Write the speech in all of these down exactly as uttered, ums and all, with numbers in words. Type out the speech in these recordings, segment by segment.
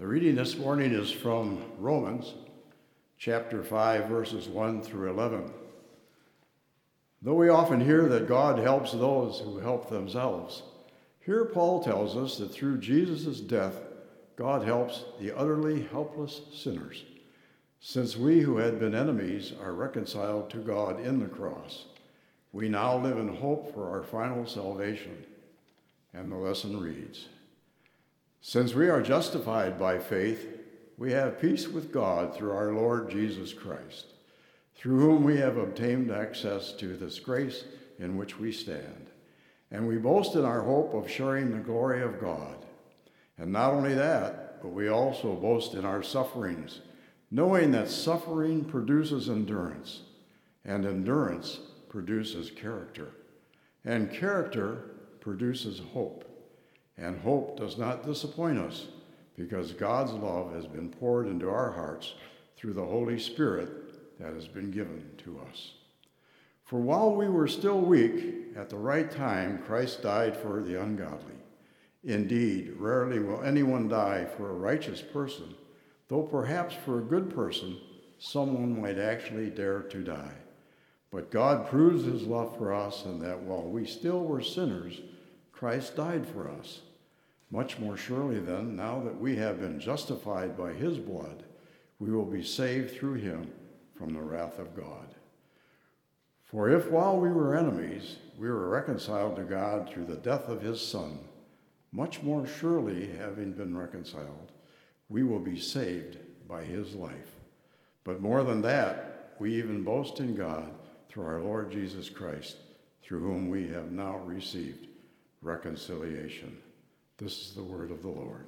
The reading this morning is from Romans chapter five, verses one through eleven. Though we often hear that God helps those who help themselves, here Paul tells us that through Jesus' death, God helps the utterly helpless sinners, since we who had been enemies are reconciled to God in the cross. We now live in hope for our final salvation. And the lesson reads, Since we are justified by faith, we have peace with God through our Lord Jesus Christ, through whom we have obtained access to this grace in which we stand. And we boast in our hope of sharing the glory of God. And not only that, but we also boast in our sufferings, knowing that suffering produces endurance, and endurance produces character, and character produces hope. And hope does not disappoint us, because God's love has been poured into our hearts through the Holy Spirit that has been given to us. For while we were still weak, at the right time Christ died for the ungodly. Indeed, rarely will anyone die for a righteous person, though perhaps for a good person, someone might actually dare to die. But God proves his love for us in that while we still were sinners, Christ died for us. Much more surely then, now that we have been justified by his blood, we will be saved through him from the wrath of God. For if while we were enemies, we were reconciled to God through the death of his Son, much more surely, having been reconciled, we will be saved by his life. But more than that, we even boast in God through our Lord Jesus Christ, through whom we have now received reconciliation. This is the word of the Lord.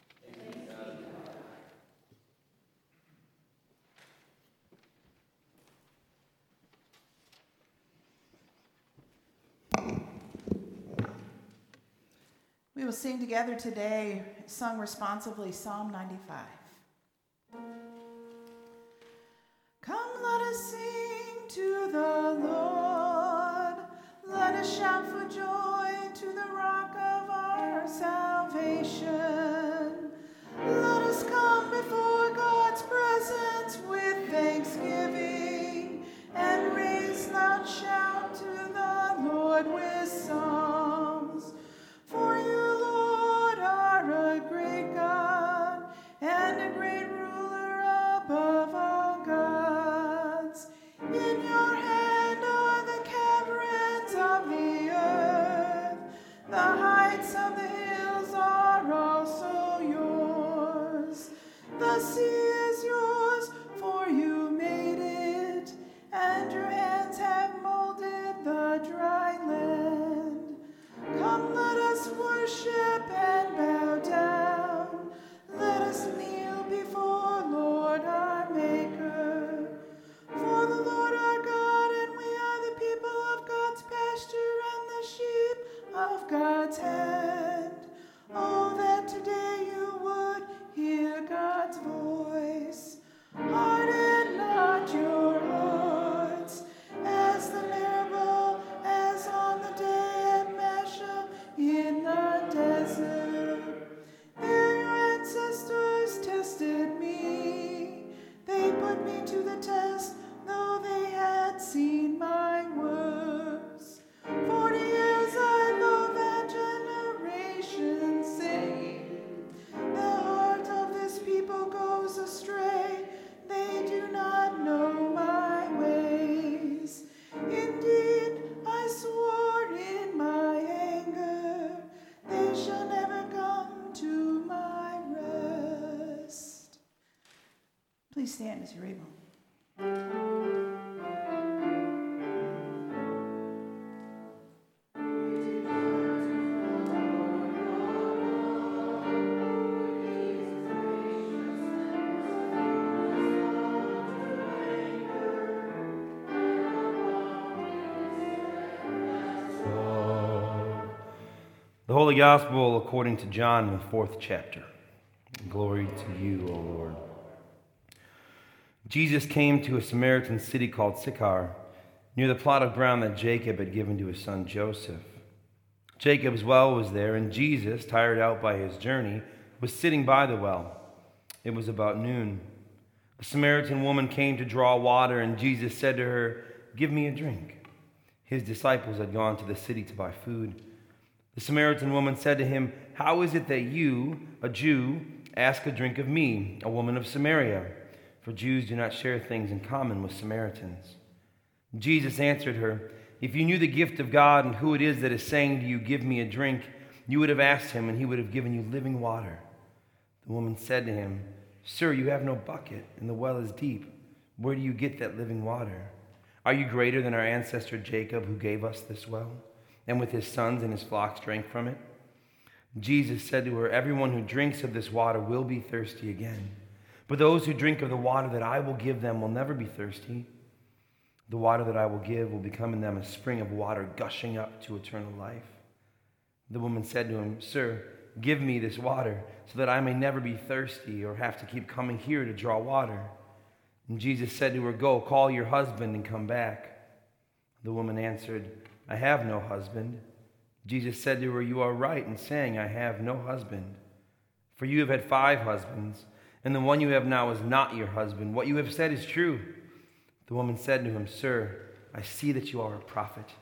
We will sing together today, sung responsively, Psalm ninety-five. Come, let us sing to the Lord. Let us shout for joy to the rock of our salvation. Let us come before God's presence with thanksgiving and raise loud shout to the Lord with psalms. For you, Lord, are a great God and a great ruler above all gods. In your hand are the caverns of the earth. The heights of the hills are also yours. The sea is yours, for you made it, and your hands have molded the dry land. Come, let us worship and bow down. Let us kneel before Lord our Maker. For the Lord our God, and we are the people of God's pasture and the sheep of God's hand. Oh, that today you would hear God's voice. Harden not your hearts, as the Meribah, as on the day at Mashah in the desert. There your ancestors tested me. They put me to the test, though they had seen my works. Forty years I love that generation, saying, the heart of this people goes astray. They do not know my ways. Indeed, I swore in my anger, they shall never come to my rest. Please stand as you're able. The Holy Gospel according to John, the fourth chapter. Glory to you, O Lord. Jesus came to a Samaritan city called Sychar, near the plot of ground that Jacob had given to his son Joseph. Jacob's well was there, and Jesus, tired out by his journey, was sitting by the well. It was about noon. A Samaritan woman came to draw water, and Jesus said to her, "Give me a drink." His disciples had gone to the city to buy food. The Samaritan woman said to him, "How is it that you, a Jew, ask a drink of me, a woman of Samaria? For Jews do not share things in common with Samaritans." Jesus answered her, "If you knew the gift of God and who it is that is saying to you, 'Give me a drink,' you would have asked him, and he would have given you living water." The woman said to him, "Sir, you have no bucket, and the well is deep. Where do you get that living water? Are you greater than our ancestor Jacob, who gave us this well, and with his sons and his flocks drank from it?" Jesus said to her, "Everyone who drinks of this water will be thirsty again. But those who drink of the water that I will give them will never be thirsty. The water that I will give will become in them a spring of water gushing up to eternal life." The woman said to him, "Sir, give me this water so that I may never be thirsty or have to keep coming here to draw water." And Jesus said to her, "Go, call your husband and come back." The woman answered, "I have no husband." Jesus said to her, "You are right in saying, 'I have no husband.' For you have had five husbands, and the one you have now is not your husband. What you have said is true." The woman said to him, "Sir, I see that you are a prophet.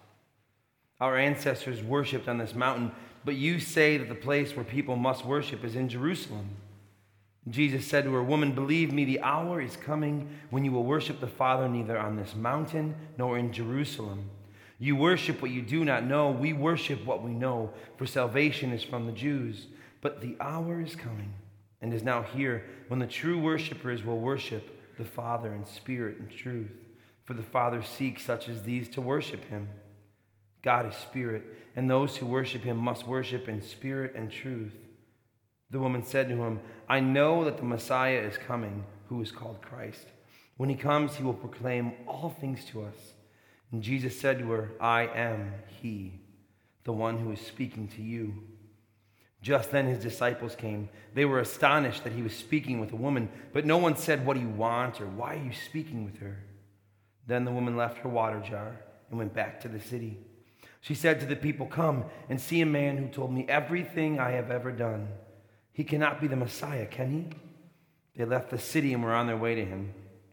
Our ancestors worshipped on this mountain, but you say that the place where people must worship is in Jerusalem." Jesus said to her, "Woman, believe me, the hour is coming when you will worship the Father neither on this mountain nor in Jerusalem. You worship what you do not know. We worship what we know, for salvation is from the Jews. But the hour is coming, and is now here, when the true worshipers will worship the Father in spirit and truth. For the Father seeks such as these to worship him. God is spirit, and those who worship him must worship in spirit and truth." The woman said to him, "I know that the Messiah is coming, who is called Christ. When he comes, he will proclaim all things to us." And Jesus said to her, "I am he, the one who is speaking to you." Just then his disciples came. They were astonished that he was speaking with a woman, but no one said, "What do you want?" or "Why are you speaking with her?" Then the woman left her water jar and went back to the city. She said to the people, "Come and see a man who told me everything I have ever done. He cannot be the Messiah, can he?" They left the city and were on their way to him.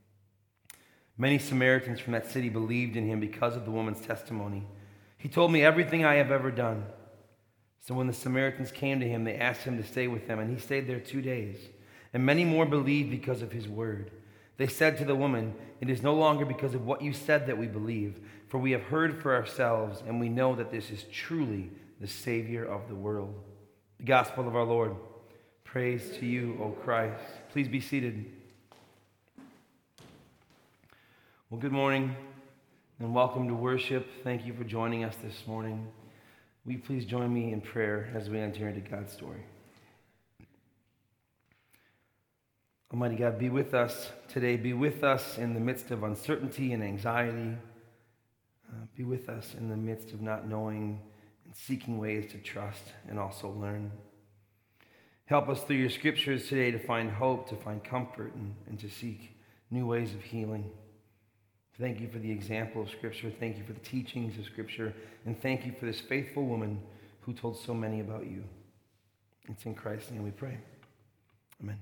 Many Samaritans from that city believed in him because of the woman's testimony. "He told me everything I have ever done." So when the Samaritans came to him, they asked him to stay with them, and he stayed there two days. And many more believed because of his word. They said to the woman, "It is no longer because of what you said that we believe, for we have heard for ourselves, and we know that this is truly the Savior of the world." The Gospel of our Lord. Praise to you, O Christ. Please be seated. Well, good morning and welcome to worship. Thank you for joining us this morning. Will you please join me in prayer as we enter into God's story? Almighty God, be with us today. Be with us in the midst of uncertainty and anxiety. Uh, be with us in the midst of not knowing and seeking ways to trust and also learn. Help us through your scriptures today to find hope, to find comfort, and, and to seek new ways of healing. Thank you for the example of Scripture. Thank you for the teachings of Scripture. And thank you for this faithful woman who told so many about you. It's in Christ's name we pray. Amen.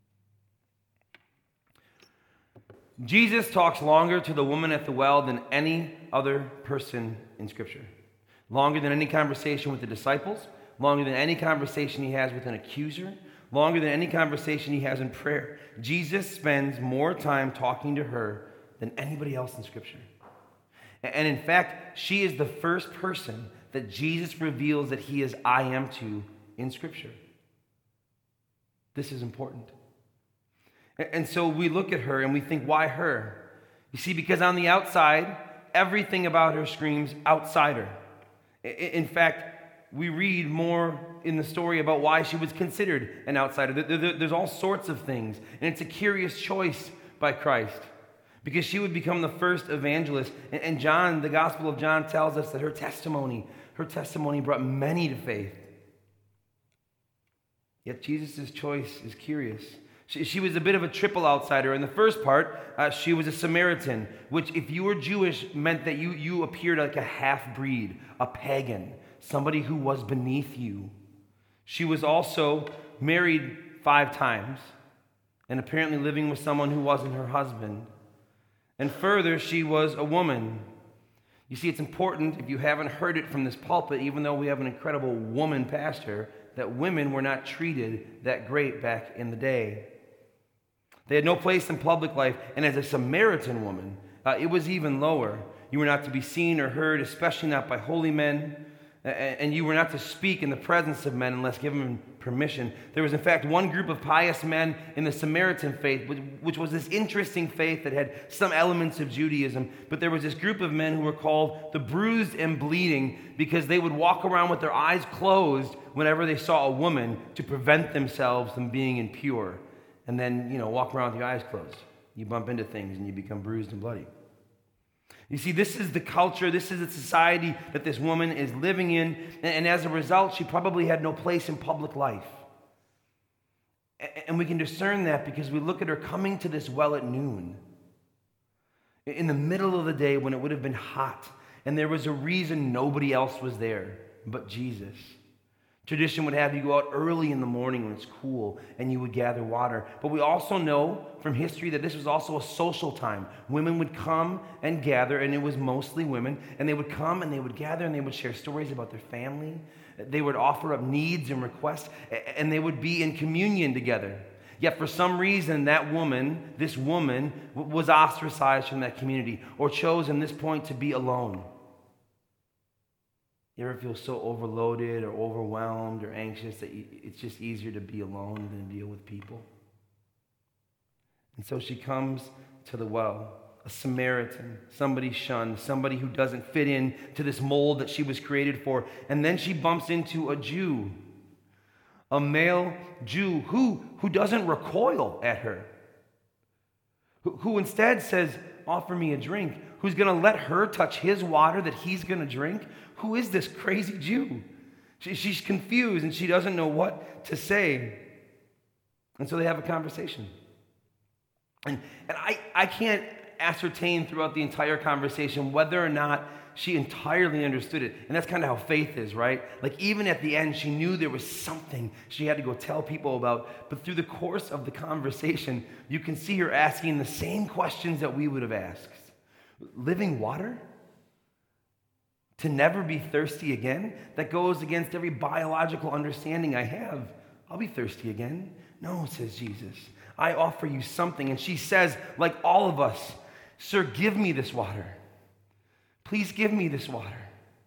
Jesus talks longer to the woman at the well than any other person in Scripture. Longer than any conversation with the disciples. Longer than any conversation he has with an accuser. Longer than any conversation he has in prayer. Jesus spends more time talking to her than anybody else in Scripture. And in fact, she is the first person that Jesus reveals that he is I am to in Scripture. This is important. And so we look at her and we think, why her? You see, because on the outside, everything about her screams outsider. In fact, we read more in the story about why she was considered an outsider. There's all sorts of things. And it's a curious choice by Christ, because she would become the first evangelist. And John, the Gospel of John, tells us that her testimony, her testimony brought many to faith. Yet Jesus' choice is curious. She, she was a bit of a triple outsider. In the first part, uh, she was a Samaritan, which if you were Jewish meant that you, you appeared like a half-breed, a pagan, somebody who was beneath you. She was also married five times. and apparently living with someone who wasn't her husband. And further, she was a woman. You see, it's important, if you haven't heard it from this pulpit, even though we have an incredible woman pastor, that women were not treated that great back in the day. They had no place in public life, and as a Samaritan woman, uh, it was even lower. You were not to be seen or heard, especially not by holy men, and you were not to speak in the presence of men unless given permission. There was, in fact, one group of pious men in the Samaritan faith, which was this interesting faith that had some elements of Judaism, but there was this group of men who were called the bruised and bleeding because they would walk around with their eyes closed whenever they saw a woman to prevent themselves from being impure. And then, you know, walk around with your eyes closed. You bump into things and you become bruised and bloody. You see, this is the culture, this is the society that this woman is living in, and as a result, she probably had no place in public life. And we can discern that because we look at her coming to this well at noon, in the middle of the day when it would have been hot, and there was a reason nobody else was there but Jesus. Tradition would have you go out early in the morning when it's cool and you would gather water. But we also know from history that this was also a social time. Women would come and gather, and it was mostly women, and they would come and they would gather and they would share stories about their family. They would offer up needs and requests, and they would be in communion together. Yet for some reason, that woman, this woman, was ostracized from that community or chose in this point to be alone. You ever feel so overloaded or overwhelmed or anxious that it's just easier to be alone than to deal with people? And so she comes to the well, a Samaritan, somebody shunned, somebody who doesn't fit in to this mold that she was created for. And then she bumps into a Jew, a male Jew who, who doesn't recoil at her, who, who instead says, offer me a drink, who's going to let her touch his water that he's going to drink. Who is this crazy Jew? She, she's confused and she doesn't know what to say. And so they have a conversation. And, and I, I can't ascertain throughout the entire conversation whether or not she entirely understood it. And that's kind of how faith is, right? Like even at the end, she knew there was something she had to go tell people about. But through the course of the conversation, you can see her asking the same questions that we would have asked. Living water? To never be thirsty again? That goes against every biological understanding I have. I'll be thirsty again. No, says Jesus. I offer you something. And she says, like all of us, sir, give me this water. Please give me this water.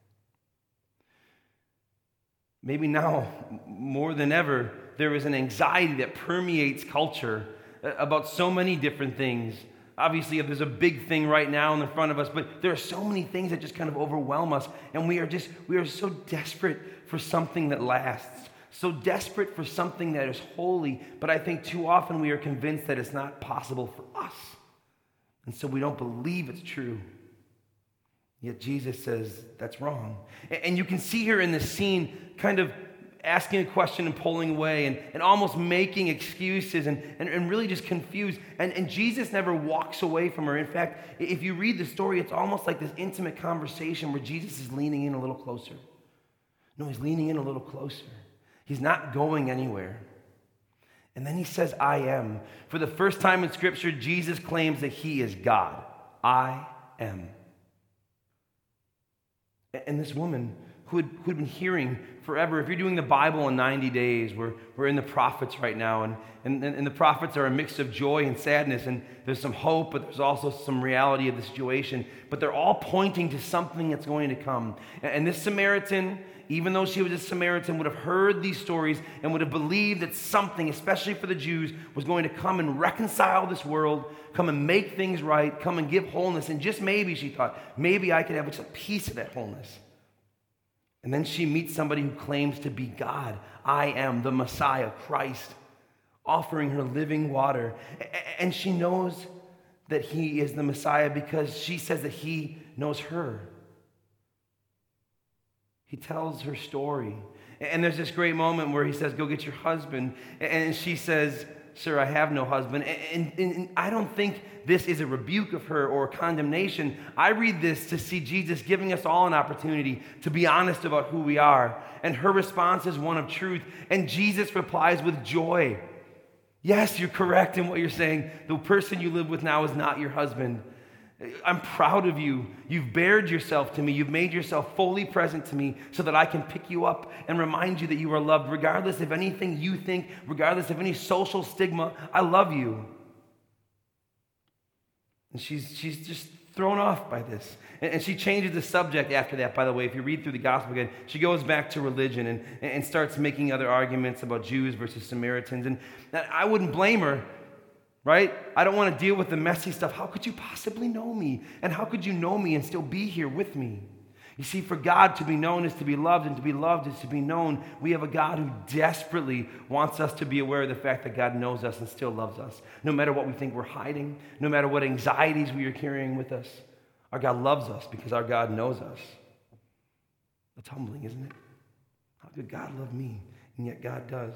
Maybe now, more than ever, there is an anxiety that permeates culture about so many different things. Obviously, there's a big thing right now in the front of us, but there are so many things that just kind of overwhelm us, and we are just, we are so desperate for something that lasts, so desperate for something that is holy, but I think too often we are convinced that it's not possible for us, and so we don't believe it's true. Yet Jesus says that's wrong. And you can see her in this scene kind of asking a question and pulling away and, and almost making excuses and, and, and really just confused. And, and Jesus never walks away from her. In fact, if you read the story, it's almost like this intimate conversation where Jesus is leaning in a little closer. No, he's leaning in a little closer. He's not going anywhere. And then he says, I am. For the first time in Scripture, Jesus claims that he is God. I am. And this woman who had, who had been hearing forever, if you're doing the Bible in ninety days, we're, we're in the prophets right now, and, and, and the prophets are a mix of joy and sadness, and there's some hope, but there's also some reality of the situation, but they're all pointing to something that's going to come. And, and this Samaritan, even though she was a Samaritan, would have heard these stories and would have believed that something, especially for the Jews, was going to come and reconcile this world, come and make things right, come and give wholeness. And just maybe, she thought, maybe I could have just a piece of that wholeness. And then she meets somebody who claims to be God. I am the Messiah, Christ, offering her living water. And she knows that he is the Messiah because she says that he knows her. He tells her story. And there's this great moment where he says, go get your husband. And she says, sir, I have no husband. And, and, and I don't think this is a rebuke of her or a condemnation. I read this to see Jesus giving us all an opportunity to be honest about who we are. And her response is one of truth. And Jesus replies with joy. Yes, you're correct in what you're saying. The person you live with now is not your husband. I'm proud of you. You've bared yourself to me. You've made yourself fully present to me so that I can pick you up and remind you that you are loved, regardless of anything you think, regardless of any social stigma. I love you. And she's, she's just thrown off by this. And, and she changes the subject after that, by the way. If you read through the gospel again, she goes back to religion and, and starts making other arguments about Jews versus Samaritans. And I wouldn't blame her. Right? I don't want to deal with the messy stuff. How could you possibly know me? And how could you know me and still be here with me? You see, for God to be known is to be loved, and to be loved is to be known. We have a God who desperately wants us to be aware of the fact that God knows us and still loves us. No matter what we think we're hiding, no matter what anxieties we are carrying with us, our God loves us because our God knows us. That's humbling, isn't it? How could God love me? And yet God does.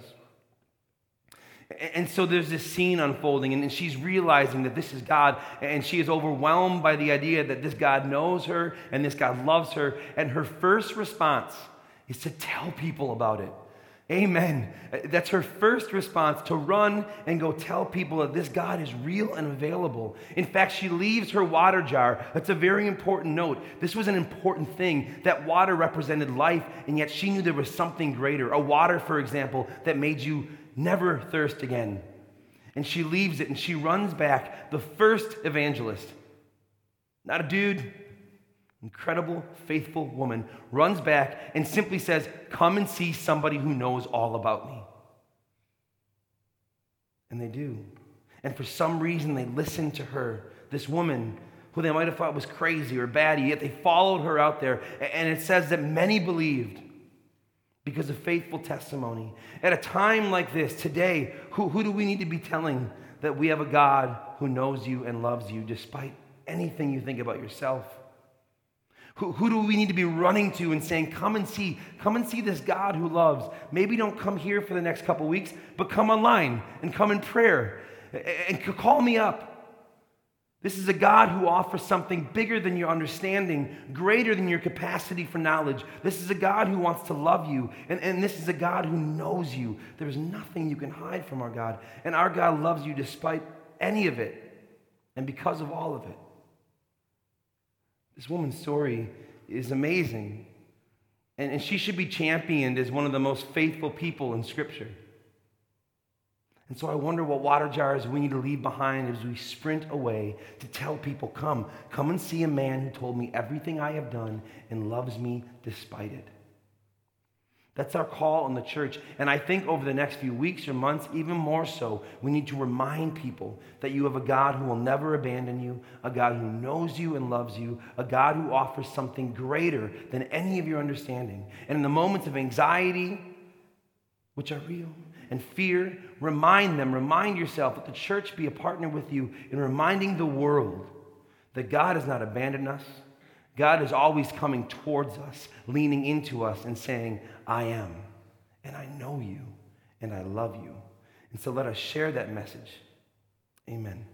And so there's this scene unfolding, and she's realizing that this is God, and she is overwhelmed by the idea that this God knows her and this God loves her, and her first response is to tell people about it. Amen. That's her first response, to run and go tell people that this God is real and available. In fact, she leaves her water jar. That's a very important note. This was an important thing. That water represented life, and yet she knew there was something greater. A water, for example, that made you never thirst again. And she leaves it and she runs back. The first evangelist, not a dude, incredible, faithful woman, runs back and simply says, come and see somebody who knows all about me. And they do. And for some reason, they listen to her, this woman who they might have thought was crazy or batty, yet they followed her out there. And it says that many believed because of faithful testimony. At a time like this, today, who, who do we need to be telling that we have a God who knows you and loves you despite anything you think about yourself? Who, who do we need to be running to and saying, come and see, come and see this God who loves. Maybe don't come here for the next couple weeks, but come online and come in prayer and call me up. This is a God who offers something bigger than your understanding, greater than your capacity for knowledge. This is a God who wants to love you, and, and this is a God who knows you. There's nothing you can hide from our God, and our God loves you despite any of it, and because of all of it. This woman's story is amazing, and, and she should be championed as one of the most faithful people in Scripture. And so I wonder what water jars we need to leave behind as we sprint away to tell people, come, come and see a man who told me everything I have done and loves me despite it. That's our call in the church. And I think over the next few weeks or months, even more so, we need to remind people that you have a God who will never abandon you, a God who knows you and loves you, a God who offers something greater than any of your understanding. And in the moments of anxiety, which are real, and fear, remind them, remind yourself that the church be a partner with you in reminding the world that God has not abandoned us. God is always coming towards us, leaning into us and saying, I am, and I know you, and I love you. And so let us share that message. Amen.